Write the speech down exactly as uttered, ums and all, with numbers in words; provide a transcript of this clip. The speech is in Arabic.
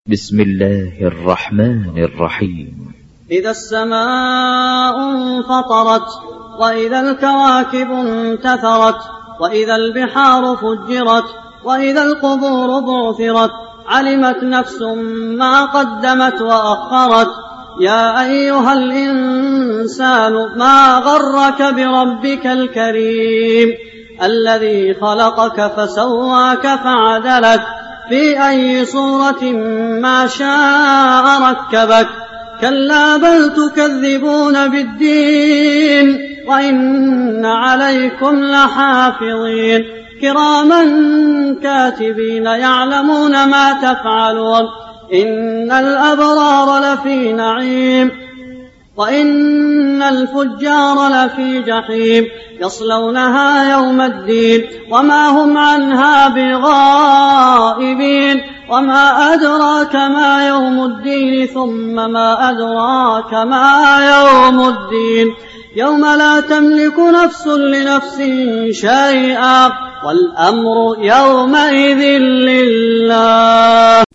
بسم الله الرحمن الرحيم. إذا السماء انفطرت وإذا الكواكب انتثرت وإذا البحار فجرت وإذا القبور بعثرت علمت نفس ما قدمت وأخرت. يا أيها الإنسان ما غرك بربك الكريم الذي خلقك فسواك فعدلك في أي صورة ما شاء ركبك. كلا بل تكذبون بالدين وإن عليكم لحافظين كراما كاتبين يعلمون ما تفعلون. إن الأبرار لفي نعيم وإن الفجار لفي جحيم يصلونها يوم الدين وما هم عنها بغائبين. وما أدراك ما يوم الدين ثم ما أدراك ما يوم الدين يوم لا تملك نفس لنفس شيئا والأمر يومئذ لله.